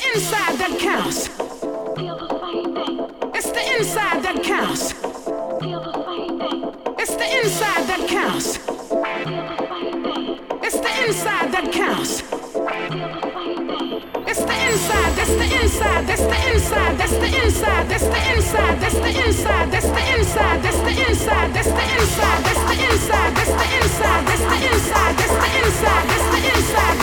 inside that counts. It's the inside that counts. It's the inside that counts. It's the inside that counts. It's the inside, that's the inside, that's the inside, that's the inside, that's the inside, that's the inside, that's the inside, that's the inside, that's the inside, that's the inside, that's the inside, that's the inside, that's the inside, that's the inside.